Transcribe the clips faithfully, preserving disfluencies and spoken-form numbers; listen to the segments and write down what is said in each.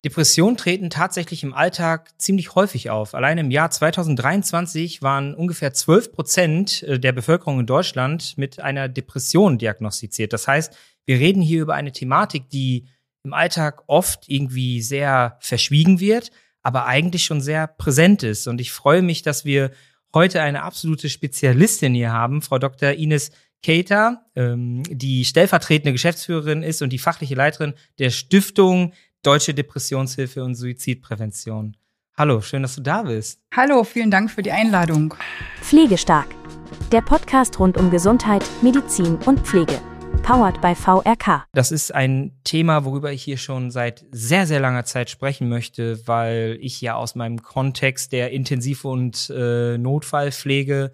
Depressionen treten tatsächlich im Alltag ziemlich häufig auf. Allein im Jahr zwanzig dreiundzwanzig waren ungefähr zwölf Prozent der Bevölkerung in Deutschland mit einer Depression diagnostiziert. Das heißt, wir reden hier über eine Thematik, die im Alltag oft irgendwie sehr verschwiegen wird, aber eigentlich schon sehr präsent ist. Und ich freue mich, dass wir heute eine absolute Spezialistin hier haben, Frau Doktor Ines Keita, ähm, die stellvertretende Geschäftsführerin ist und die fachliche Leiterin der Stiftung Deutsche Depressionshilfe und Suizidprävention. Hallo, schön, dass du da bist. Hallo, vielen Dank für die Einladung. Pflegestark, der Podcast rund um Gesundheit, Medizin und Pflege. Powered by V R K. Das ist ein Thema, worüber ich hier schon seit sehr, sehr langer Zeit sprechen möchte, weil ich ja aus meinem Kontext der Intensiv- und äh, Notfallpflege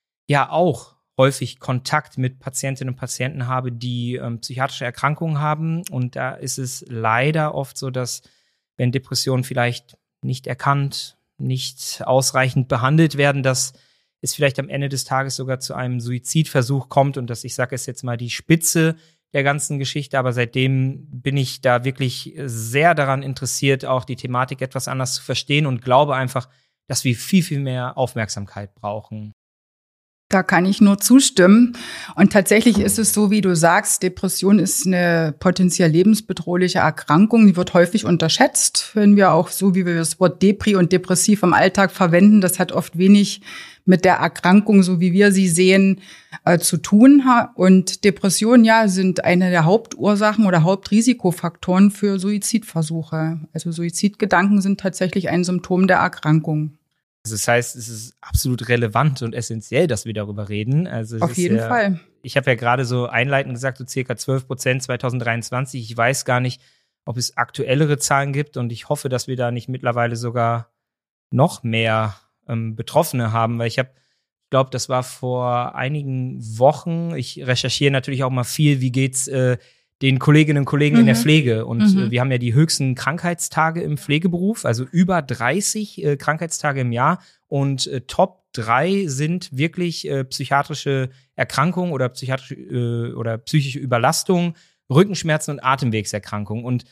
ja auch häufig Kontakt mit Patientinnen und Patienten habe, die ähm, psychiatrische Erkrankungen haben. Und da ist es leider oft so, dass wenn Depressionen vielleicht nicht erkannt, nicht ausreichend behandelt werden, dass es vielleicht am Ende des Tages sogar zu einem Suizidversuch kommt. Und dass ich sage es jetzt mal die Spitze der ganzen Geschichte. Aber seitdem bin ich da wirklich sehr daran interessiert, auch die Thematik etwas anders zu verstehen und glaube einfach, dass wir viel, viel mehr Aufmerksamkeit brauchen. Da kann ich nur zustimmen. Und tatsächlich ist es so, wie du sagst, Depression ist eine potenziell lebensbedrohliche Erkrankung. Die wird häufig unterschätzt, wenn wir auch so, wie wir das Wort Depri und depressiv im Alltag verwenden. Das hat oft wenig mit der Erkrankung, so wie wir sie sehen, äh, zu tun. Und Depressionen, ja, sind eine der Hauptursachen oder Hauptrisikofaktoren für Suizidversuche. Also Suizidgedanken sind tatsächlich ein Symptom der Erkrankung. Also das heißt, es ist absolut relevant und essentiell, dass wir darüber reden. Also es Auf ist jeden ja, Fall. Ich habe ja gerade so einleitend gesagt, so circa zwölf Prozent zwanzig dreiundzwanzig. Ich weiß gar nicht, ob es aktuellere Zahlen gibt und ich hoffe, dass wir da nicht mittlerweile sogar noch mehr ähm, Betroffene haben, weil ich habe, ich glaube, das war vor einigen Wochen, ich recherchiere natürlich auch mal viel, wie geht's äh, den Kolleginnen und Kollegen mhm. in der Pflege. Und mhm. äh, wir haben ja die höchsten Krankheitstage im Pflegeberuf, also über dreißig äh, Krankheitstage im Jahr. Und äh, Top drei sind wirklich äh, psychiatrische Erkrankungen oder psychiatrische äh, oder psychische Überlastung, Rückenschmerzen und Atemwegserkrankungen. Und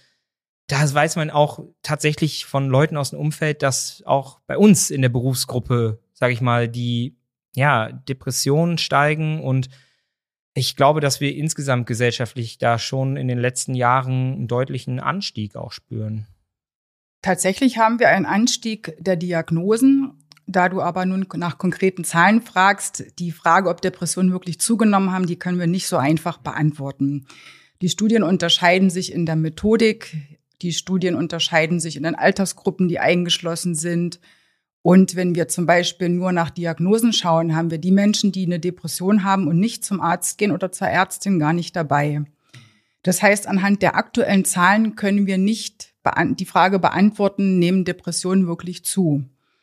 da weiß man auch tatsächlich von Leuten aus dem Umfeld, dass auch bei uns in der Berufsgruppe, sage ich mal, die ja Depressionen steigen. Und ich glaube, dass wir insgesamt gesellschaftlich da schon in den letzten Jahren einen deutlichen Anstieg auch spüren. Tatsächlich haben wir einen Anstieg der Diagnosen. Da du aber nun nach konkreten Zahlen fragst, die Frage, ob Depressionen wirklich zugenommen haben, die können wir nicht so einfach beantworten. Die Studien unterscheiden sich in der Methodik, die Studien unterscheiden sich in den Altersgruppen, die eingeschlossen sind. Und wenn wir zum Beispiel nur nach Diagnosen schauen, haben wir die Menschen, die eine Depression haben und nicht zum Arzt gehen oder zur Ärztin, gar nicht dabei. Das heißt, anhand der aktuellen Zahlen können wir nicht die Frage beantworten, nehmen Depressionen wirklich zu?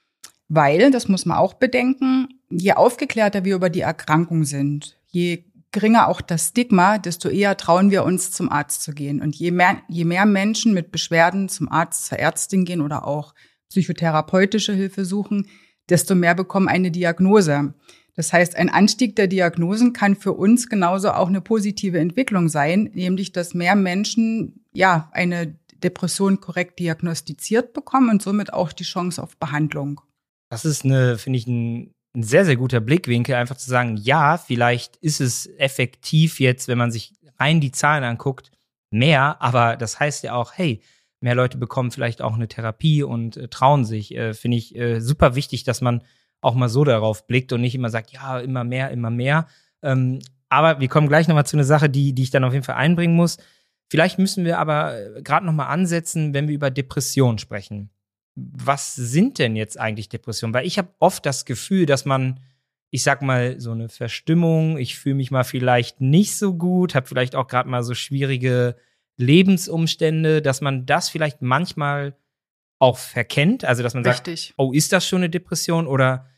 Weil, das muss man auch bedenken, je aufgeklärter wir über die Erkrankung sind, je geringer auch das Stigma, desto eher trauen wir uns, zum Arzt zu gehen. Und je mehr, je mehr Menschen mit Beschwerden zum Arzt, zur Ärztin gehen oder auch psychotherapeutische Hilfe suchen, desto mehr bekommen eine Diagnose. Das heißt, ein Anstieg der Diagnosen kann für uns genauso auch eine positive Entwicklung sein, nämlich dass mehr Menschen ja eine Depression korrekt diagnostiziert bekommen und somit auch die Chance auf Behandlung. Das ist eine, finde ich, ein, ein sehr, sehr guter Blickwinkel, einfach zu sagen, ja, vielleicht ist es effektiv jetzt, wenn man sich rein die Zahlen anguckt, mehr, aber das heißt ja auch, hey, mehr Leute bekommen vielleicht auch eine Therapie und äh, trauen sich. Äh, finde ich äh, super wichtig, dass man auch mal so darauf blickt und nicht immer sagt, ja, immer mehr, immer mehr. Ähm, aber wir kommen gleich nochmal zu einer Sache, die, die ich dann auf jeden Fall einbringen muss. Vielleicht müssen wir aber gerade nochmal ansetzen, wenn wir über Depressionen sprechen. Was sind denn jetzt eigentlich Depressionen? Weil ich habe oft das Gefühl, dass man, ich sag mal, so eine Verstimmung, ich fühle mich mal vielleicht nicht so gut, habe vielleicht auch gerade mal so schwierige Lebensumstände, dass man das vielleicht manchmal auch verkennt, also dass man Richtig. sagt, oh, ist das schon eine Depression oder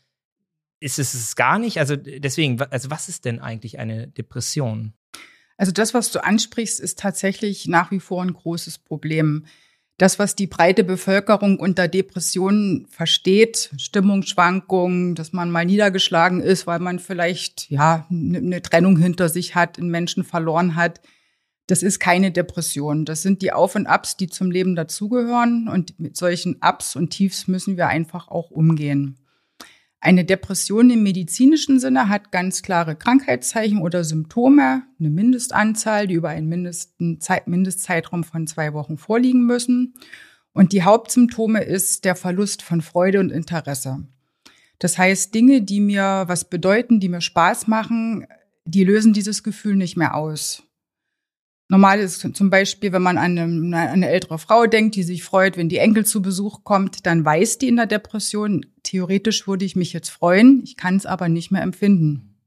ist es es gar nicht? Also deswegen, also was ist denn eigentlich eine Depression? Also das, was du ansprichst, ist tatsächlich nach wie vor ein großes Problem. Das, was die breite Bevölkerung unter Depressionen versteht, Stimmungsschwankungen, dass man mal niedergeschlagen ist, weil man vielleicht ja eine Trennung hinter sich hat, einen Menschen verloren hat, Das ist keine Depression. Das sind die Auf und Abs, die zum Leben dazugehören. Und mit solchen Ups und Tiefs müssen wir einfach auch umgehen. Eine Depression im medizinischen Sinne hat ganz klare Krankheitszeichen oder Symptome, eine Mindestanzahl, die über einen mindesten Zeit, Mindestzeitraum von zwei Wochen vorliegen müssen. Und die Hauptsymptome ist der Verlust von Freude und Interesse. Das heißt, Dinge, die mir was bedeuten, die mir Spaß machen, die lösen dieses Gefühl nicht mehr aus. Normal ist zum Beispiel, wenn man an eine, an eine ältere Frau denkt, die sich freut, wenn die Enkel zu Besuch kommt, dann weiß die in der Depression, theoretisch würde ich mich jetzt freuen, ich kann es aber nicht mehr empfinden.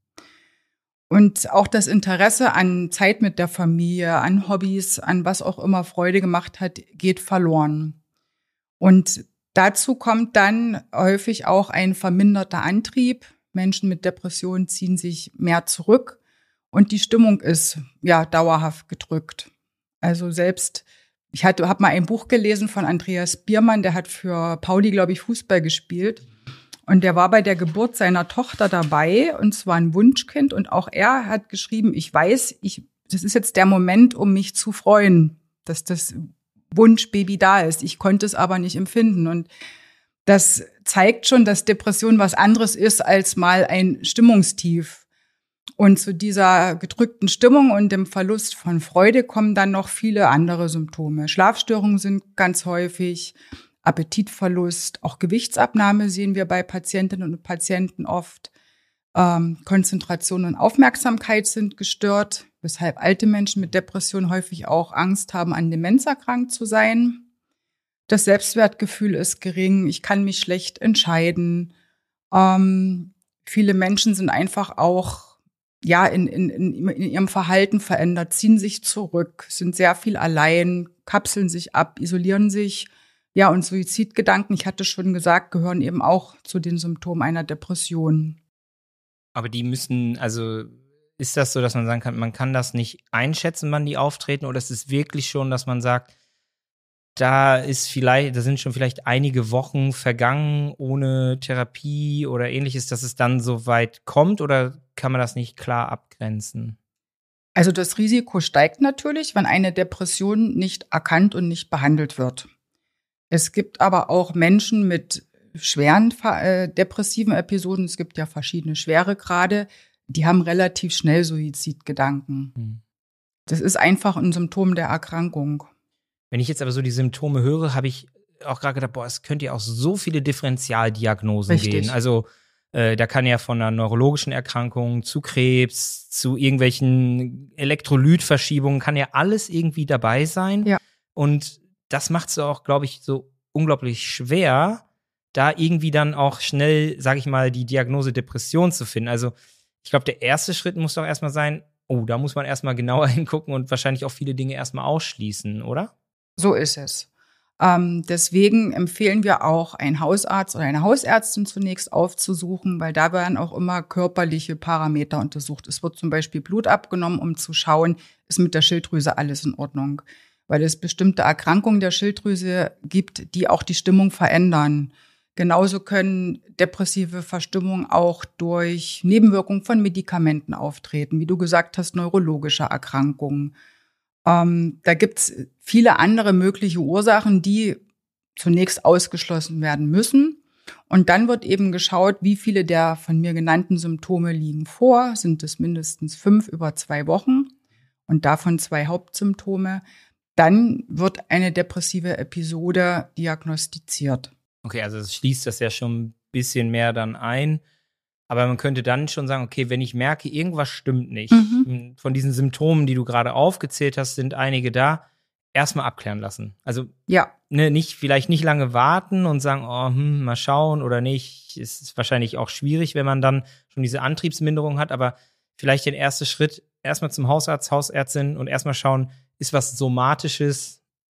Und auch das Interesse an Zeit mit der Familie, an Hobbys, an was auch immer Freude gemacht hat, geht verloren. Und dazu kommt dann häufig auch ein verminderter Antrieb. Menschen mit Depressionen ziehen sich mehr zurück. Und die Stimmung ist ja dauerhaft gedrückt. Also selbst, ich hatte, habe mal ein Buch gelesen von Andreas Biermann, der hat für Pauli, glaube ich, Fußball gespielt. Und der war bei der Geburt seiner Tochter dabei, und zwar ein Wunschkind. Und auch er hat geschrieben, ich weiß, ich, das ist jetzt der Moment, um mich zu freuen, dass das Wunschbaby da ist. Ich konnte es aber nicht empfinden. Und das zeigt schon, dass Depression was anderes ist als mal ein Stimmungstief. Und zu dieser gedrückten Stimmung und dem Verlust von Freude kommen dann noch viele andere Symptome. Schlafstörungen sind ganz häufig, Appetitverlust, auch Gewichtsabnahme sehen wir bei Patientinnen und Patienten oft. Ähm, Konzentration und Aufmerksamkeit sind gestört, weshalb alte Menschen mit Depression häufig auch Angst haben, an Demenz erkrankt zu sein. Das Selbstwertgefühl ist gering, ich kann mich schlecht entscheiden. Ähm, viele Menschen sind einfach auch ja, in, in, in ihrem Verhalten verändert, ziehen sich zurück, sind sehr viel allein, kapseln sich ab, isolieren sich. Ja, und Suizidgedanken, ich hatte schon gesagt, gehören eben auch zu den Symptomen einer Depression. Aber die müssen, also ist das so, dass man sagen kann, man kann das nicht einschätzen, wann die auftreten, oder ist es wirklich schon, dass man sagt, da ist vielleicht, da sind schon vielleicht einige Wochen vergangen ohne Therapie oder ähnliches, dass es dann so weit kommt, oder kann man das nicht klar abgrenzen? Also das Risiko steigt natürlich, wenn eine Depression nicht erkannt und nicht behandelt wird. Es gibt aber auch Menschen mit schweren äh, depressiven Episoden, es gibt ja verschiedene Schweregrade, die haben relativ schnell Suizidgedanken. Hm. Das ist einfach ein Symptom der Erkrankung. Wenn ich jetzt aber so die Symptome höre, habe ich auch gerade gedacht, boah, es könnte ja auch so viele Differentialdiagnosen Richtig. gehen. Also äh, da kann ja von einer neurologischen Erkrankung zu Krebs, zu irgendwelchen Elektrolytverschiebungen, kann ja alles irgendwie dabei sein. Ja. Und das macht es auch, glaube ich, so unglaublich schwer, da irgendwie dann auch schnell, sage ich mal, die Diagnose Depression zu finden. Also ich glaube, der erste Schritt muss doch erstmal sein, oh, da muss man erstmal genauer hingucken und wahrscheinlich auch viele Dinge erstmal ausschließen, oder? So ist es. Ähm, deswegen empfehlen wir auch, einen Hausarzt oder eine Hausärztin zunächst aufzusuchen, weil da werden auch immer körperliche Parameter untersucht. Es wird zum Beispiel Blut abgenommen, um zu schauen, ist mit der Schilddrüse alles in Ordnung. Weil es bestimmte Erkrankungen der Schilddrüse gibt, die auch die Stimmung verändern. Genauso können depressive Verstimmungen auch durch Nebenwirkungen von Medikamenten auftreten, wie du gesagt hast, neurologische Erkrankungen. Ähm, da gibt's viele andere mögliche Ursachen, die zunächst ausgeschlossen werden müssen. Und dann wird eben geschaut, wie viele der von mir genannten Symptome liegen vor. Sind es mindestens fünf über zwei Wochen und davon zwei Hauptsymptome. Dann wird eine depressive Episode diagnostiziert. Okay, also das schließt das ja schon ein bisschen mehr dann ein. Aber man könnte dann schon sagen, okay, wenn ich merke, irgendwas stimmt nicht, mhm. von diesen Symptomen, die du gerade aufgezählt hast, sind einige da, erstmal abklären lassen. Also ja. ne, nicht, vielleicht nicht lange warten und sagen, oh, hm, mal schauen oder nicht. Es ist wahrscheinlich auch schwierig, wenn man dann schon diese Antriebsminderung hat, aber vielleicht den ersten Schritt erstmal zum Hausarzt, Hausärztin und erstmal schauen, ist was Somatisches,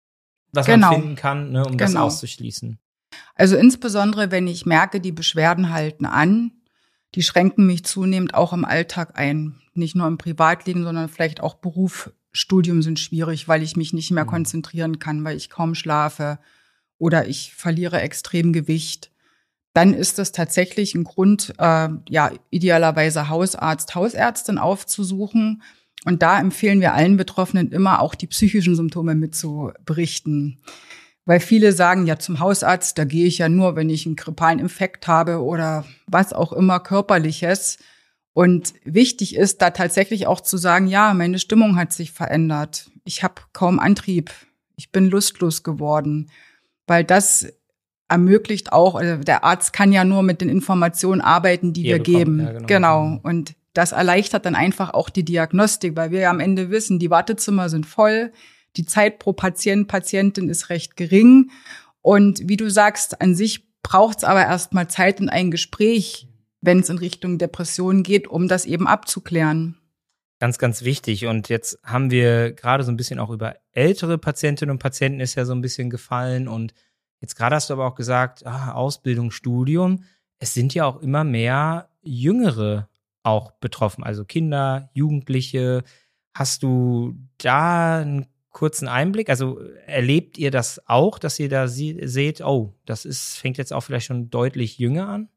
was genau. man finden kann, ne, um genau. das auszuschließen. Also insbesondere, wenn ich merke, die Beschwerden halten an, die schränken mich zunehmend auch im Alltag ein. Nicht nur im Privatleben, sondern vielleicht auch Beruf, Studium sind schwierig, weil ich mich nicht mehr mhm. konzentrieren kann, weil ich kaum schlafe oder ich verliere extrem Gewicht. Dann ist das tatsächlich ein Grund, äh, ja, idealerweise Hausarzt, Hausärztin aufzusuchen Und da empfehlen wir allen Betroffenen immer auch die psychischen Symptome mitzuberichten. Weil viele sagen, ja, zum Hausarzt, da gehe ich ja nur, wenn ich einen grippalen Infekt habe oder was auch immer Körperliches. Und wichtig ist da tatsächlich auch zu sagen, ja, meine Stimmung hat sich verändert. Ich habe kaum Antrieb. Ich bin lustlos geworden. Weil das ermöglicht auch, also der Arzt kann ja nur mit den Informationen arbeiten, die, die wir bekommen. geben. Ja, genau. genau. Und das erleichtert dann einfach auch die Diagnostik, weil wir ja am Ende wissen, die Wartezimmer sind voll, die Zeit pro Patient, Patientin ist recht gering. Und wie du sagst, an sich braucht es aber erstmal Zeit und ein Gespräch, wenn es in Richtung Depression geht, um das eben abzuklären. Ganz, ganz wichtig. Und jetzt haben wir gerade so ein bisschen auch über ältere Patientinnen und Patienten ist ja so ein bisschen gefallen. Und jetzt gerade hast du aber auch gesagt, ah, Ausbildung, Studium. Es sind ja auch immer mehr Jüngere auch betroffen, also Kinder, Jugendliche. Hast du da einen kurzen Einblick? Also erlebt ihr das auch, dass ihr da sie- seht, oh, das ist, fängt jetzt auch vielleicht schon deutlich jünger an?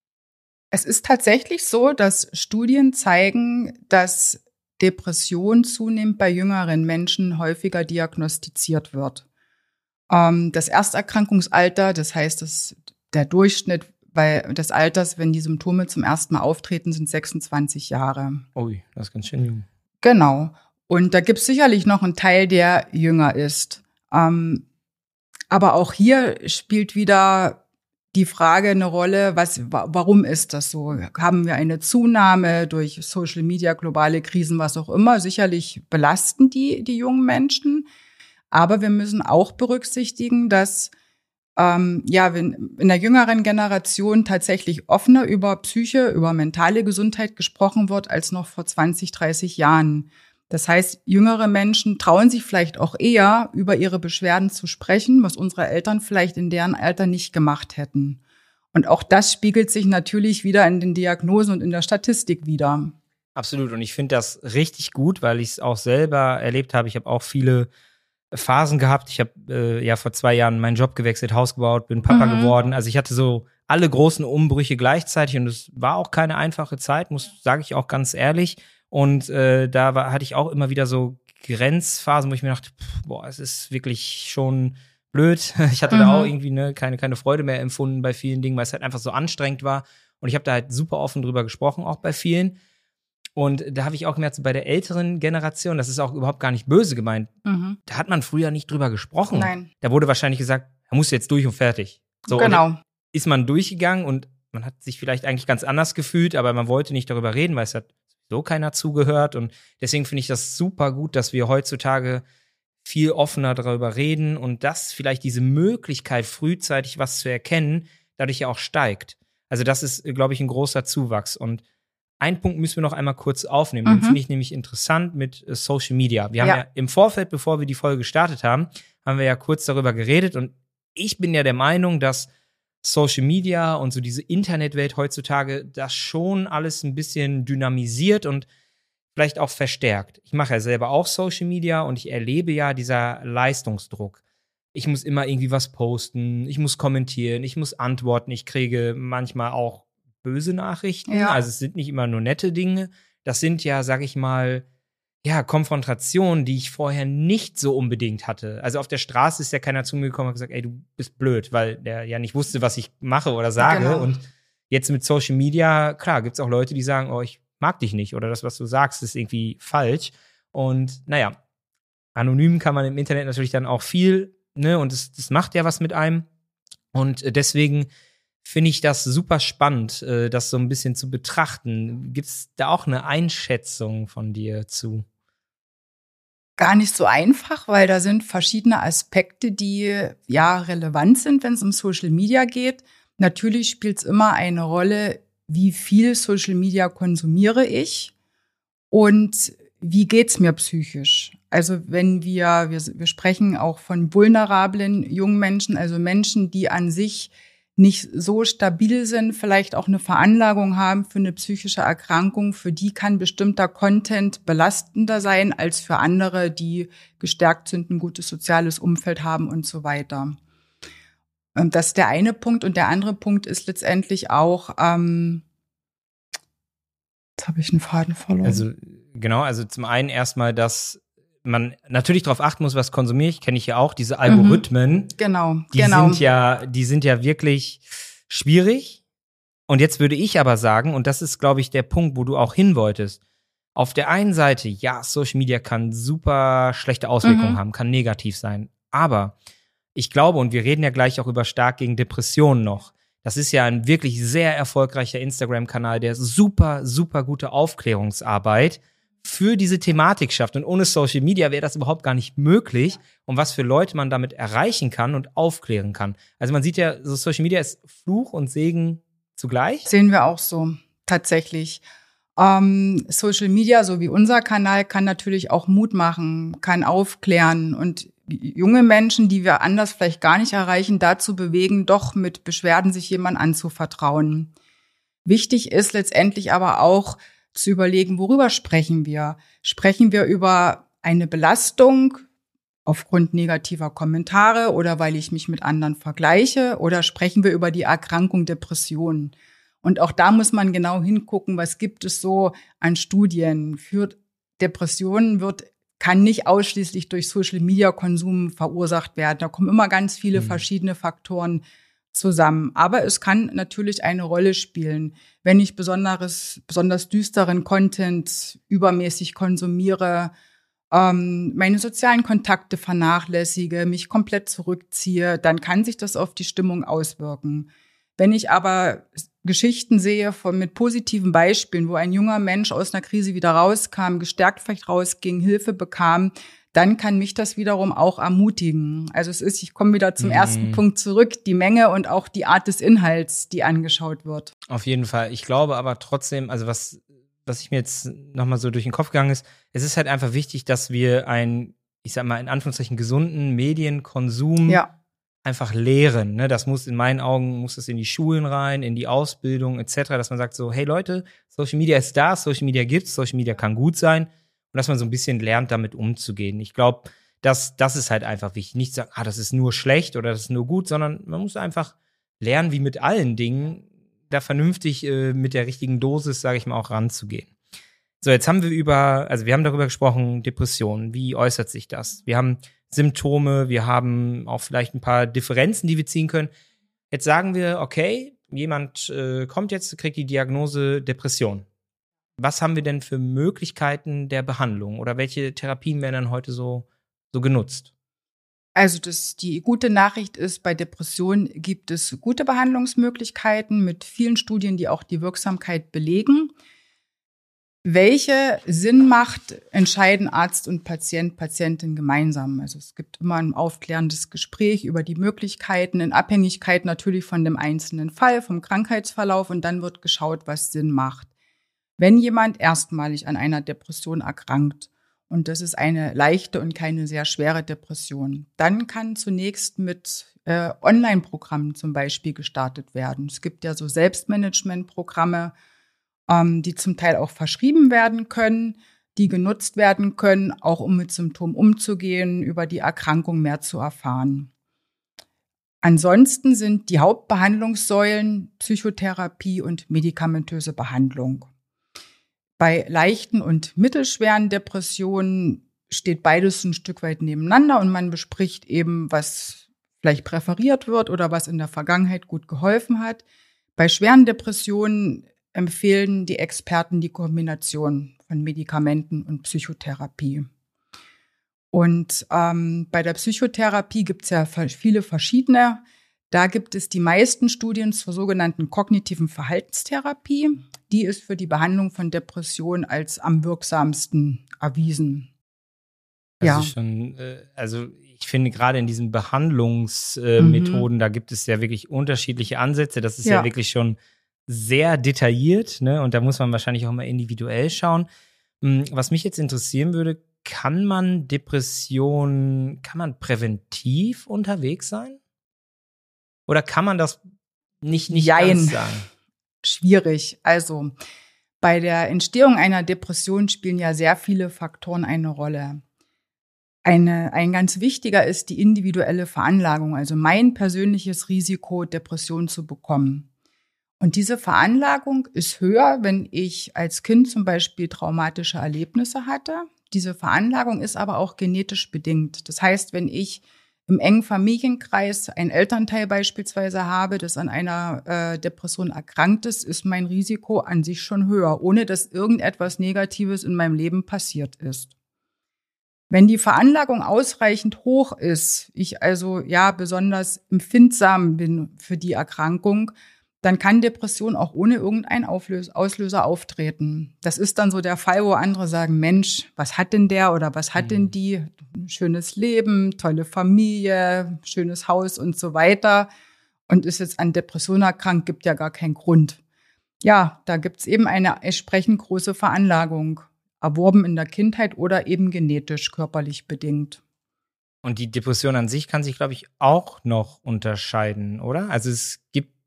Es ist tatsächlich so, dass Studien zeigen, dass Depression zunehmend bei jüngeren Menschen häufiger diagnostiziert wird. Ähm, das Ersterkrankungsalter, das heißt, dass der Durchschnitt bei des Alters, wenn die Symptome zum ersten Mal auftreten, sind sechsundzwanzig Jahre. Ui, das ist ganz schön jung. Genau. Und da gibt es sicherlich noch einen Teil, der jünger ist. Ähm, aber auch hier spielt wieder die Frage eine Rolle, was, warum ist das so? Haben wir eine Zunahme durch Social Media, globale Krisen, was auch immer? Sicherlich belasten die, die jungen Menschen. Aber wir müssen auch berücksichtigen, dass ähm, ja, wenn in der jüngeren Generation tatsächlich offener über Psyche, über mentale Gesundheit gesprochen wird, als noch vor zwanzig, dreißig Jahren. Das heißt, jüngere Menschen trauen sich vielleicht auch eher, über ihre Beschwerden zu sprechen, was unsere Eltern vielleicht in deren Alter nicht gemacht hätten. Und auch das spiegelt sich natürlich wieder in den Diagnosen und in der Statistik wider. Absolut. Und ich finde das richtig gut, weil ich es auch selber erlebt habe. Ich habe auch viele Phasen gehabt. Ich habe äh, ja vor zwei Jahren meinen Job gewechselt, Haus gebaut, bin Papa mhm. geworden. Also ich hatte so alle großen Umbrüche gleichzeitig und es war auch keine einfache Zeit, muss sage ich auch ganz ehrlich. Und äh, da war, hatte ich auch immer wieder so Grenzphasen, wo ich mir dachte, pff, boah, es ist wirklich schon blöd. Ich hatte mhm. da auch irgendwie ne, keine, keine Freude mehr empfunden bei vielen Dingen, weil es halt einfach so anstrengend war. Und ich habe da halt super offen drüber gesprochen, auch bei vielen. Und da habe ich auch gemerkt, so bei der älteren Generation, das ist auch überhaupt gar nicht böse gemeint, mhm. da hat man früher nicht drüber gesprochen. Nein. Da wurde wahrscheinlich gesagt, er muss jetzt durch und fertig. So, genau. Und ist man durchgegangen und man hat sich vielleicht eigentlich ganz anders gefühlt, aber man wollte nicht darüber reden, weil es hat so keiner zugehört. Und deswegen finde ich das super gut, dass wir heutzutage viel offener darüber reden und dass vielleicht diese Möglichkeit, frühzeitig was zu erkennen, dadurch ja auch steigt. Also das ist, glaube ich, ein großer Zuwachs. Und einen Punkt müssen wir noch einmal kurz aufnehmen. Mhm. Den finde ich nämlich interessant mit äh, Social Media. Wir haben ja. ja im Vorfeld, bevor wir die Folge gestartet haben, haben wir ja kurz darüber geredet. Und ich bin ja der Meinung, dass Social Media und so diese Internetwelt heutzutage das schon alles ein bisschen dynamisiert und vielleicht auch verstärkt. Ich mache ja selber auch Social Media und ich erlebe ja dieser Leistungsdruck. Ich muss immer irgendwie was posten, ich muss kommentieren, ich muss antworten. Ich kriege manchmal auch böse Nachrichten. Ja. Also es sind nicht immer nur nette Dinge. Das sind ja, sag ich mal, ja, Konfrontationen, die ich vorher nicht so unbedingt hatte. Also auf der Straße ist ja keiner zu mir gekommen und gesagt, ey, du bist blöd, weil der ja nicht wusste, was ich mache oder sage. Genau. Und jetzt mit Social Media, klar, gibt's auch Leute, die sagen, oh, ich mag dich nicht oder das, was du sagst, ist irgendwie falsch. Und naja, anonym kann man im Internet natürlich dann auch viel, ne, und das, das macht ja was mit einem. Und deswegen finde ich das super spannend, das so ein bisschen zu betrachten. Gibt's da auch eine Einschätzung von dir zu? Gar nicht so einfach, weil da sind verschiedene Aspekte, die ja relevant sind, wenn es um Social Media geht. Natürlich spielt es immer eine Rolle, wie viel Social Media konsumiere ich und wie geht's mir psychisch. Also wenn wir, wir, wir sprechen auch von vulnerablen jungen Menschen, also Menschen, die an sich nicht so stabil sind, vielleicht auch eine Veranlagung haben für eine psychische Erkrankung, für die kann bestimmter Content belastender sein als für andere, die gestärkt sind, ein gutes soziales Umfeld haben und so weiter. Das ist der eine Punkt. Und der andere Punkt ist letztendlich auch, ähm, jetzt habe ich einen Faden verloren. Also Genau, also zum einen erstmal, dass man natürlich darauf achten muss, was konsumiere ich, kenne ich ja auch, diese Algorithmen. Mhm. Genau, die genau. sind ja, die sind ja wirklich schwierig. Und jetzt würde ich aber sagen, und das ist, glaube ich, der Punkt, wo du auch hin wolltest. Auf der einen Seite, ja, Social Media kann super schlechte Auswirkungen Mhm. haben, kann negativ sein. Aber ich glaube, und wir reden ja gleich auch über Stark gegen Depressionen noch. Das ist ja ein wirklich sehr erfolgreicher Instagram-Kanal, der super, super gute Aufklärungsarbeit für diese Thematik schafft. Und ohne Social Media wäre das überhaupt gar nicht möglich. Und was für Leute man damit erreichen kann und aufklären kann. Also man sieht ja, so Social Media ist Fluch und Segen zugleich. Sehen wir auch so, tatsächlich. Ähm, Social Media, so wie unser Kanal, kann natürlich auch Mut machen, kann aufklären und junge Menschen, die wir anders vielleicht gar nicht erreichen, dazu bewegen, doch mit Beschwerden sich jemand anzuvertrauen. Wichtig ist letztendlich aber auch zu überlegen, worüber sprechen wir? Sprechen wir über eine Belastung aufgrund negativer Kommentare oder weil ich mich mit anderen vergleiche, oder sprechen wir über die Erkrankung Depression? Und auch da muss man genau hingucken, was gibt es so an Studien. Für Depressionen wird, kann nicht ausschließlich durch Social-Media-Konsum verursacht werden. Da kommen immer ganz viele Mhm. verschiedene Faktoren zusammen. Aber es kann natürlich eine Rolle spielen, wenn ich besonderes, besonders düsteren Content übermäßig konsumiere, ähm, meine sozialen Kontakte vernachlässige, mich komplett zurückziehe, dann kann sich das auf die Stimmung auswirken. Wenn ich aber Geschichten sehe von mit positiven Beispielen, wo ein junger Mensch aus einer Krise wieder rauskam, gestärkt vielleicht rausging, Hilfe bekam, dann kann mich das wiederum auch ermutigen. Also es ist, ich komme wieder zum Mhm. ersten Punkt zurück, die Menge und auch die Art des Inhalts, die angeschaut wird. Auf jeden Fall. Ich glaube aber trotzdem, also was, was ich mir jetzt nochmal so durch den Kopf gegangen ist, es ist halt einfach wichtig, dass wir einen, ich sag mal, in Anführungszeichen gesunden Medienkonsum Ja. einfach lehren. Ne? Das muss in meinen Augen, muss es in die Schulen rein, in die Ausbildung et cetera, dass man sagt so, hey Leute, Social Media ist da, Social Media gibt's, Social Media kann gut sein. Und dass man so ein bisschen lernt, damit umzugehen. Ich glaube, das, das ist halt einfach wichtig. Nicht sagen, ah, das ist nur schlecht oder das ist nur gut, sondern man muss einfach lernen, wie mit allen Dingen, da vernünftig äh, mit der richtigen Dosis, sage ich mal, auch ranzugehen. So, jetzt haben wir über, also wir haben darüber gesprochen, Depressionen, wie äußert sich das? Wir haben Symptome, wir haben auch vielleicht ein paar Differenzen, die wir ziehen können. Jetzt sagen wir, okay, jemand äh, kommt jetzt, kriegt die Diagnose Depression. Was haben wir denn für Möglichkeiten der Behandlung oder welche Therapien werden dann heute so, so genutzt? Also das, die gute Nachricht ist, bei Depressionen gibt es gute Behandlungsmöglichkeiten mit vielen Studien, die auch die Wirksamkeit belegen. Welche Sinn macht, entscheiden Arzt und Patient, Patientin gemeinsam. Also es gibt immer ein aufklärendes Gespräch über die Möglichkeiten in Abhängigkeit natürlich von dem einzelnen Fall, vom Krankheitsverlauf, und dann wird geschaut, was Sinn macht. Wenn jemand erstmalig an einer Depression erkrankt, und das ist eine leichte und keine sehr schwere Depression, dann kann zunächst mit äh, Online-Programmen zum Beispiel gestartet werden. Es gibt ja so Selbstmanagement-Programme, ähm, die zum Teil auch verschrieben werden können, die genutzt werden können, auch um mit Symptomen umzugehen, über die Erkrankung mehr zu erfahren. Ansonsten sind die Hauptbehandlungssäulen Psychotherapie und medikamentöse Behandlung. Bei leichten und mittelschweren Depressionen steht beides ein Stück weit nebeneinander und man bespricht eben, was vielleicht präferiert wird oder was in der Vergangenheit gut geholfen hat. Bei schweren Depressionen empfehlen die Experten die Kombination von Medikamenten und Psychotherapie. Und ähm, bei der Psychotherapie gibt es ja viele verschiedene. Da gibt es die meisten Studien zur sogenannten kognitiven Verhaltenstherapie. Die ist für die Behandlung von Depressionen als am wirksamsten erwiesen. Das Ja. ist schon, äh, also ich finde gerade in diesen Behandlungsmethoden, äh, mhm. da gibt es ja wirklich unterschiedliche Ansätze. Das ist ja, ja wirklich schon sehr detailliert, ne? Und da muss man wahrscheinlich auch mal individuell schauen. Was mich jetzt interessieren würde, kann man Depressionen, kann man präventiv unterwegs sein? Oder kann man das nicht, nicht ganz sagen? Schwierig. Also bei der Entstehung einer Depression spielen ja sehr viele Faktoren eine Rolle. Eine, ein ganz wichtiger ist die individuelle Veranlagung, also mein persönliches Risiko, Depression zu bekommen. Und diese Veranlagung ist höher, wenn ich als Kind zum Beispiel traumatische Erlebnisse hatte. Diese Veranlagung ist aber auch genetisch bedingt. Das heißt, wenn ich im engen Familienkreis ein Elternteil beispielsweise habe, das an einer äh, Depression erkrankt ist, ist mein Risiko an sich schon höher, ohne dass irgendetwas Negatives in meinem Leben passiert ist. Wenn die Veranlagung ausreichend hoch ist, ich also ja besonders empfindsam bin für die Erkrankung, dann kann Depression auch ohne irgendeinen Auslöser auftreten. Das ist dann so der Fall, wo andere sagen, Mensch, was hat denn der oder was hat denn die? Schönes Leben, tolle Familie, schönes Haus und so weiter. Und ist jetzt an Depression erkrankt, gibt ja gar keinen Grund. Ja, da gibt's eben eine entsprechend große Veranlagung, erworben in der Kindheit oder eben genetisch, körperlich bedingt. Und die Depression an sich kann sich, glaube ich, auch noch unterscheiden, oder? Also es gibt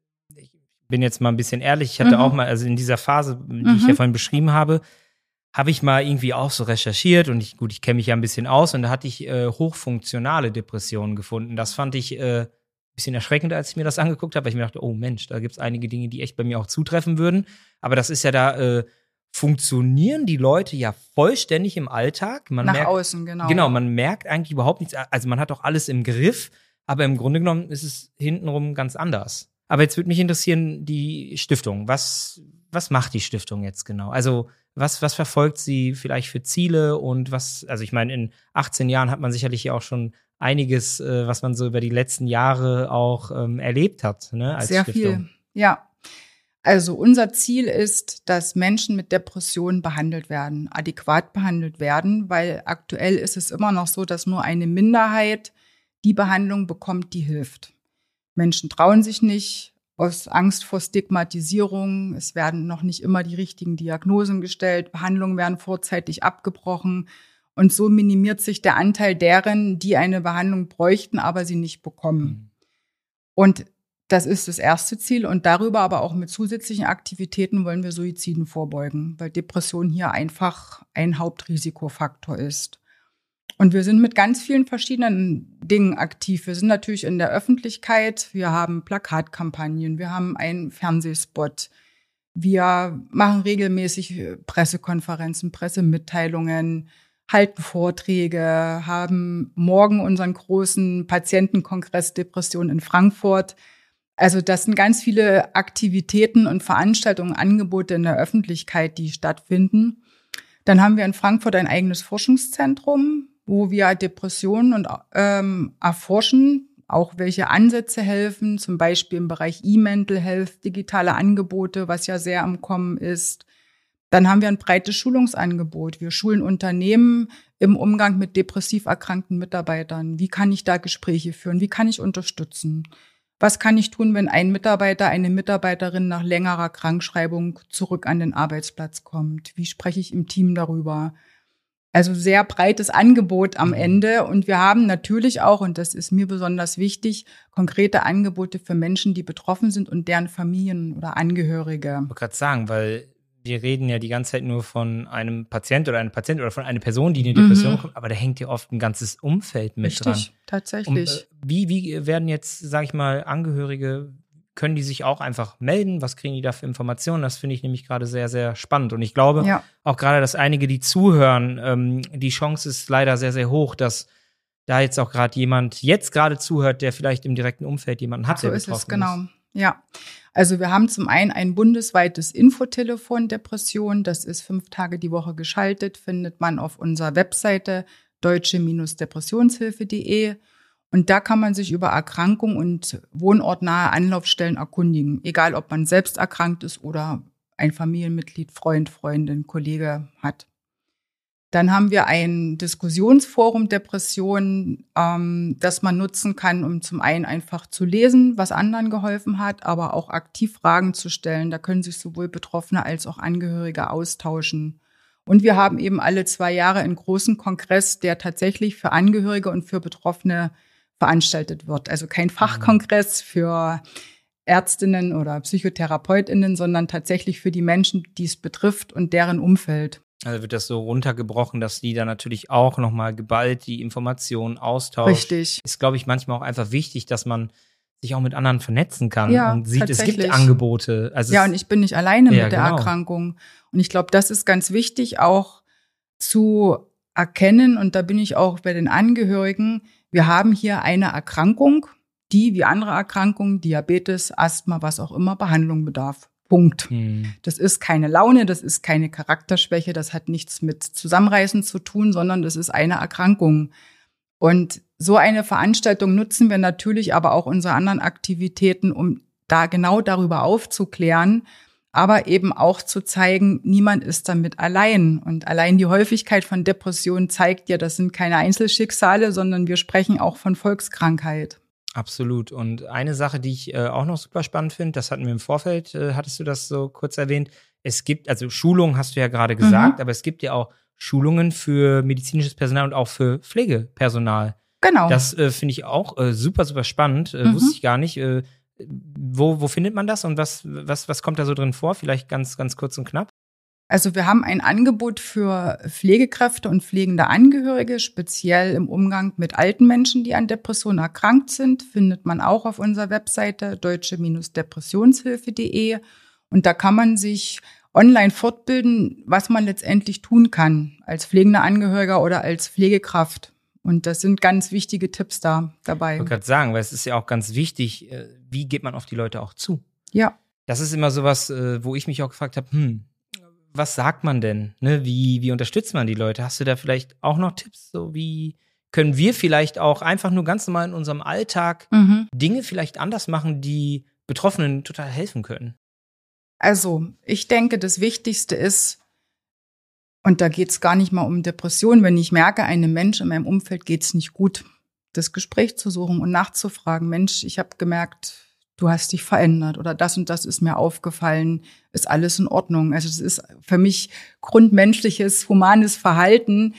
bin jetzt mal ein bisschen ehrlich, ich hatte mhm. auch mal, also in dieser Phase, die mhm. ich ja vorhin beschrieben habe, habe ich mal irgendwie auch so recherchiert und ich, gut, ich kenne mich ja ein bisschen aus und da hatte ich äh, hochfunktionale Depressionen gefunden. Das fand ich äh, ein bisschen erschreckend, als ich mir das angeguckt habe, weil ich mir dachte, oh Mensch, da gibt es einige Dinge, die echt bei mir auch zutreffen würden. Aber das ist ja da, äh, funktionieren die Leute ja vollständig im Alltag. Man Nach merkt, außen, genau. Genau, man merkt eigentlich überhaupt nichts. Also man hat doch alles im Griff, aber im Grunde genommen ist es hintenrum ganz anders. Aber jetzt würde mich interessieren, die Stiftung. Was, was macht die Stiftung jetzt genau? Also was, was verfolgt sie vielleicht für Ziele und was, also ich meine, in achtzehn Jahren hat man sicherlich ja auch schon einiges, äh, was man so über die letzten Jahre auch ähm, erlebt hat, ne, als Sehr Stiftung. Viel, ja. Also unser Ziel ist, dass Menschen mit Depressionen behandelt werden, adäquat behandelt werden, weil aktuell ist es immer noch so, dass nur eine Minderheit die Behandlung bekommt, die hilft. Menschen trauen sich nicht aus Angst vor Stigmatisierung. Es werden noch nicht immer die richtigen Diagnosen gestellt. Behandlungen werden vorzeitig abgebrochen. Und so minimiert sich der Anteil deren, die eine Behandlung bräuchten, aber sie nicht bekommen. Mhm. Und das ist das erste Ziel. Und darüber aber auch mit zusätzlichen Aktivitäten wollen wir Suiziden vorbeugen, weil Depression hier einfach ein Hauptrisikofaktor ist. Und wir sind mit ganz vielen verschiedenen Dingen aktiv. Wir sind natürlich in der Öffentlichkeit. Wir haben Plakatkampagnen, wir haben einen Fernsehspot. Wir machen regelmäßig Pressekonferenzen, Pressemitteilungen, halten Vorträge, haben morgen unseren großen Patientenkongress Depression in Frankfurt. Also das sind ganz viele Aktivitäten und Veranstaltungen, Angebote in der Öffentlichkeit, die stattfinden. Dann haben wir in Frankfurt ein eigenes Forschungszentrum, wo wir Depressionen und ähm, erforschen, auch welche Ansätze helfen, zum Beispiel im Bereich E-Mental Health, digitale Angebote, was ja sehr am Kommen ist. Dann haben wir ein breites Schulungsangebot. Wir schulen Unternehmen im Umgang mit depressiv erkrankten Mitarbeitern. Wie kann ich da Gespräche führen? Wie kann ich unterstützen? Was kann ich tun, wenn ein Mitarbeiter, eine Mitarbeiterin nach längerer Krankschreibung zurück an den Arbeitsplatz kommt? Wie spreche ich im Team darüber? Also sehr breites Angebot am Ende. Und wir haben natürlich auch, und das ist mir besonders wichtig, konkrete Angebote für Menschen, die betroffen sind und deren Familien oder Angehörige. Ich wollte gerade sagen, weil wir reden ja die ganze Zeit nur von einem Patient oder einer Patientin oder von einer Person, die in eine Depression mhm. kommt, aber da hängt ja oft ein ganzes Umfeld mit Richtig, dran. Richtig, tatsächlich. Und, äh, wie, wie werden jetzt, sag ich mal, Angehörige, können die sich auch einfach melden? Was kriegen die da für Informationen? Das finde ich nämlich gerade sehr, sehr spannend. Und ich glaube ja. auch gerade, dass einige, die zuhören, ähm, die Chance ist leider sehr, sehr hoch, dass da jetzt auch gerade jemand jetzt gerade zuhört, der vielleicht im direkten Umfeld jemanden hat, so der ist betroffen es, genau. ist. Ja, also wir haben zum einen ein bundesweites Infotelefon Depression. Das ist fünf Tage die Woche geschaltet, findet man auf unserer Webseite deutsche Depressionshilfe punkt de. Und da kann man sich über Erkrankung und wohnortnahe Anlaufstellen erkundigen, egal ob man selbst erkrankt ist oder ein Familienmitglied, Freund, Freundin, Kollege hat. Dann haben wir ein Diskussionsforum Depression, ähm, das man nutzen kann, um zum einen einfach zu lesen, was anderen geholfen hat, aber auch aktiv Fragen zu stellen. Da können sich sowohl Betroffene als auch Angehörige austauschen. Und wir haben eben alle zwei Jahre einen großen Kongress, der tatsächlich für Angehörige und für Betroffene veranstaltet wird. Also kein Fachkongress für Ärztinnen oder PsychotherapeutInnen, sondern tatsächlich für die Menschen, die es betrifft und deren Umfeld. Also wird das so runtergebrochen, dass die da natürlich auch nochmal geballt die Informationen austauschen. Richtig. Ist, glaube ich, manchmal auch einfach wichtig, dass man sich auch mit anderen vernetzen kann Ja, und sieht, es gibt tatsächlich. Angebote. Also Ja, es- und ich bin nicht alleine Ja, mit der genau. Erkrankung. Und ich glaube, das ist ganz wichtig auch zu erkennen. Und da bin ich auch bei den Angehörigen. Wir haben hier eine Erkrankung, die wie andere Erkrankungen, Diabetes, Asthma, was auch immer, Behandlung bedarf. Punkt. Hm. Das ist keine Laune, das ist keine Charakterschwäche, das hat nichts mit Zusammenreißen zu tun, sondern das ist eine Erkrankung. Und so eine Veranstaltung nutzen wir natürlich aber auch unsere anderen Aktivitäten, um da genau darüber aufzuklären, aber eben auch zu zeigen, niemand ist damit allein. Und allein die Häufigkeit von Depressionen zeigt ja, das sind keine Einzelschicksale, sondern wir sprechen auch von Volkskrankheit. Absolut. Und eine Sache, die ich äh, auch noch super spannend finde, das hatten wir im Vorfeld, äh, hattest du das so kurz erwähnt. Es gibt, also Schulungen hast du ja gerade gesagt, Mhm. aber es gibt ja auch Schulungen für medizinisches Personal und auch für Pflegepersonal. Genau. Das äh, finde ich auch äh, super, super spannend. Äh, Mhm. Wusste ich gar nicht. Äh, wo, wo findet man das und was, was, was kommt da so drin vor? Vielleicht ganz, ganz kurz und knapp. Also wir haben ein Angebot für Pflegekräfte und pflegende Angehörige, speziell im Umgang mit alten Menschen, die an Depressionen erkrankt sind, findet man auch auf unserer Webseite deutsche Depressionshilfe punkt de. Und da kann man sich online fortbilden, was man letztendlich tun kann als pflegender Angehöriger oder als Pflegekraft. Und das sind ganz wichtige Tipps da dabei. Ich wollte gerade sagen, weil es ist ja auch ganz wichtig, äh, wie geht man auf die Leute auch zu? Ja. Das ist immer sowas, äh, wo ich mich auch gefragt habe, hm, was sagt man denn? Ne? Wie, wie unterstützt man die Leute? Hast du da vielleicht auch noch Tipps? So wie können wir vielleicht auch einfach nur ganz normal in unserem Alltag Mhm. Dinge vielleicht anders machen, die Betroffenen total helfen können? Also, ich denke, das Wichtigste ist, und da geht es gar nicht mal um Depression, wenn ich merke, einem Mensch in meinem Umfeld geht es nicht gut, das Gespräch zu suchen und nachzufragen, Mensch, ich habe gemerkt, du hast dich verändert oder das und das ist mir aufgefallen, ist alles in Ordnung. Also das ist für mich grundmenschliches, humanes Verhalten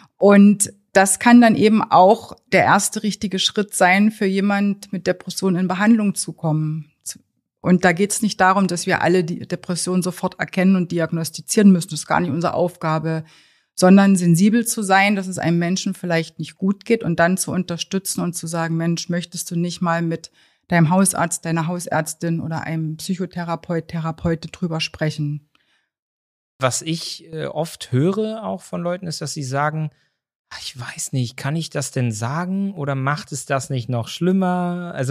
und das kann dann eben auch der erste richtige Schritt sein, für jemand mit Depression in Behandlung zu kommen. Und da geht es nicht darum, dass wir alle die Depression sofort erkennen und diagnostizieren müssen. Das ist gar nicht unsere Aufgabe, sondern sensibel zu sein, dass es einem Menschen vielleicht nicht gut geht und dann zu unterstützen und zu sagen, Mensch, möchtest du nicht mal mit deinem Hausarzt, deiner Hausärztin oder einem Psychotherapeut, Therapeutin drüber sprechen? Was ich äh, oft höre auch von Leuten ist, dass sie sagen, ach, ich weiß nicht, kann ich das denn sagen oder macht es das nicht noch schlimmer? Also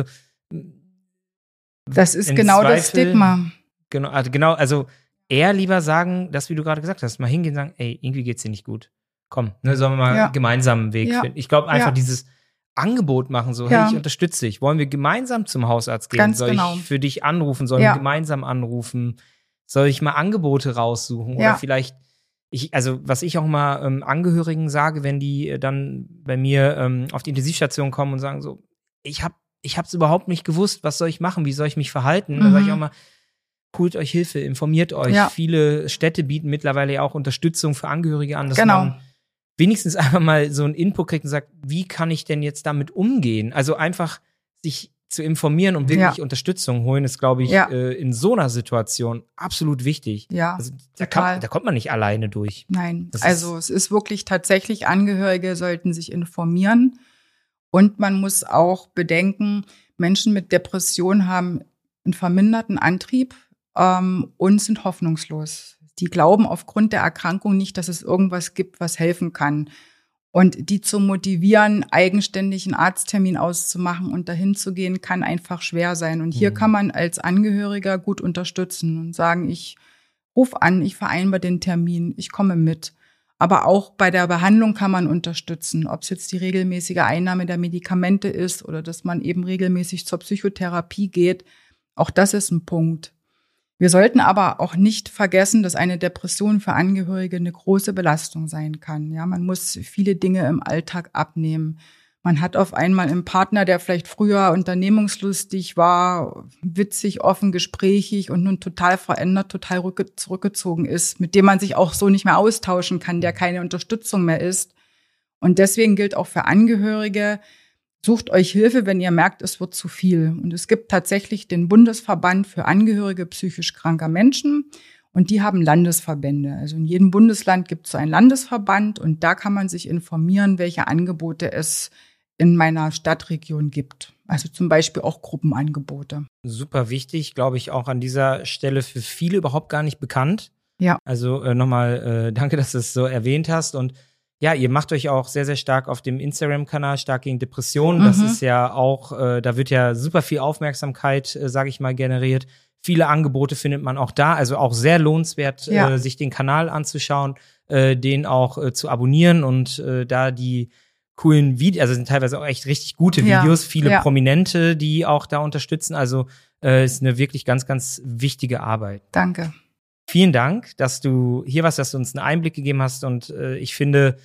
Das ist im genau das Zweifel- Stigma. Genau, also genau, also eher lieber sagen, das, wie du gerade gesagt hast, mal hingehen und sagen, ey, irgendwie geht's dir nicht gut. Komm, ne, sollen wir mal Ja. gemeinsam einen Weg Ja. finden. Ich glaube einfach Ja. dieses Angebot machen, so, Ja. hey, ich unterstütze dich. Wollen wir gemeinsam zum Hausarzt gehen? Ganz Soll genau. ich für dich anrufen? Sollen Ja. wir gemeinsam anrufen? Soll ich mal Angebote raussuchen? Ja. Oder vielleicht, ich, also was ich auch mal ähm, Angehörigen sage, wenn die äh, dann bei mir ähm, auf die Intensivstation kommen und sagen so, ich hab, ich hab's überhaupt nicht gewusst, was soll ich machen? Wie soll ich mich verhalten? Dann Mhm. sage ich auch mal, holt euch Hilfe, informiert euch. Ja. Viele Städte bieten mittlerweile ja auch Unterstützung für Angehörige an, dass Genau. man wenigstens einfach mal so einen Input kriegt und sagt, wie kann ich denn jetzt damit umgehen? Also einfach sich zu informieren und wirklich Ja. Unterstützung holen, ist, glaube ich, Ja. äh, in so einer Situation absolut wichtig. Ja, Also da, total. kann, da kommt man nicht alleine durch. Nein, Das also es ist wirklich tatsächlich, Angehörige sollten sich informieren. Und man muss auch bedenken, Menschen mit Depression haben einen verminderten Antrieb ähm, und sind hoffnungslos. Die glauben aufgrund der Erkrankung nicht, dass es irgendwas gibt, was helfen kann. Und die zu motivieren, eigenständig einen Arzttermin auszumachen und dahin zu gehen, kann einfach schwer sein. Und hier Mhm. kann man als Angehöriger gut unterstützen und sagen, ich ruf an, ich vereinbare den Termin, ich komme mit. Aber auch bei der Behandlung kann man unterstützen, ob es jetzt die regelmäßige Einnahme der Medikamente ist oder dass man eben regelmäßig zur Psychotherapie geht. Auch das ist ein Punkt. Wir sollten aber auch nicht vergessen, dass eine Depression für Angehörige eine große Belastung sein kann. Ja, man muss viele Dinge im Alltag abnehmen. Man hat auf einmal einen Partner, der vielleicht früher unternehmungslustig war, witzig, offen, gesprächig und nun total verändert, total rücke- zurückgezogen ist, mit dem man sich auch so nicht mehr austauschen kann, der keine Unterstützung mehr ist. Und deswegen gilt auch für Angehörige, sucht euch Hilfe, wenn ihr merkt, es wird zu viel. Und es gibt tatsächlich den Bundesverband für Angehörige psychisch kranker Menschen. Und die haben Landesverbände. Also in jedem Bundesland gibt es so einen Landesverband. Und da kann man sich informieren, welche Angebote es in meiner Stadtregion gibt. Also zum Beispiel auch Gruppenangebote. Super wichtig, glaube ich, auch an dieser Stelle für viele überhaupt gar nicht bekannt. Ja. Also äh, nochmal äh, danke, dass du es so erwähnt hast. Und ja, ihr macht euch auch sehr, sehr stark auf dem Instagram-Kanal Stark gegen Depressionen. Das Mhm. ist ja auch, äh, da wird ja super viel Aufmerksamkeit, äh, sage ich mal, generiert. Viele Angebote findet man auch da. Also auch sehr lohnenswert, Ja. äh, sich den Kanal anzuschauen, äh, den auch äh, zu abonnieren und äh, da die coolen Videos, also sind teilweise auch echt richtig gute Ja, Videos, viele ja. Prominente, die auch da unterstützen. Also äh, ist eine wirklich ganz, ganz wichtige Arbeit. Danke. Vielen Dank, dass du hier warst, dass du uns einen Einblick gegeben hast. Und äh, ich finde,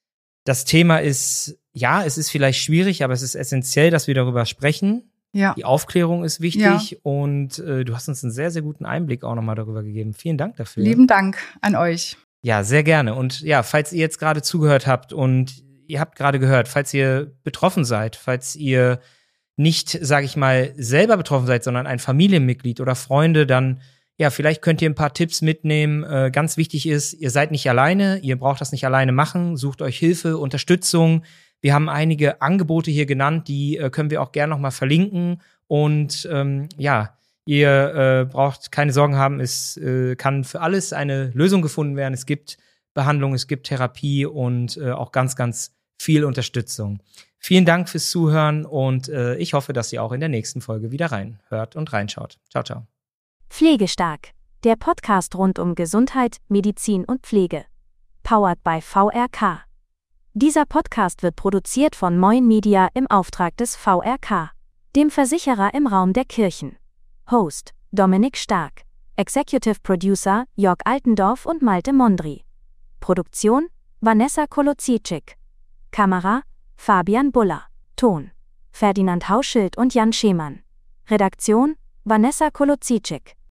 das Thema ist, ja, es ist vielleicht schwierig, aber es ist essentiell, dass wir darüber sprechen. Ja. Die Aufklärung ist wichtig Ja. und äh, du hast uns einen sehr, sehr guten Einblick auch nochmal darüber gegeben. Vielen Dank dafür. Lieben Dank an euch. Ja, sehr gerne. Und ja, falls ihr jetzt gerade zugehört habt und ihr habt gerade gehört, falls ihr betroffen seid, falls ihr nicht, sage ich mal, selber betroffen seid, sondern ein Familienmitglied oder Freunde, dann ja, vielleicht könnt ihr ein paar Tipps mitnehmen. Äh, ganz wichtig ist, ihr seid nicht alleine, ihr braucht das nicht alleine machen, sucht euch Hilfe, Unterstützung. Wir haben einige Angebote hier genannt, die äh, können wir auch gerne nochmal verlinken. Und ähm, ja, ihr äh, braucht keine Sorgen haben, es äh, kann für alles eine Lösung gefunden werden. Es gibt Behandlung, es gibt Therapie und äh, auch ganz, ganz viel Unterstützung. Vielen Dank fürs Zuhören und äh, ich hoffe, dass ihr auch in der nächsten Folge wieder reinhört und reinschaut. Ciao, ciao. Pflegestark, der Podcast rund um Gesundheit, Medizin und Pflege. Powered by V R K. Dieser Podcast wird produziert von Moin Media im Auftrag des V R K, dem Versicherer im Raum der Kirchen. Host Dominik Stark. Executive Producer Jörg Altendorf und Malte Mondri. Produktion Vanessa Kolozicik. Kamera Fabian Buller. Ton Ferdinand Hauschild und Jan Schemann. Redaktion Vanessa Kolozicik.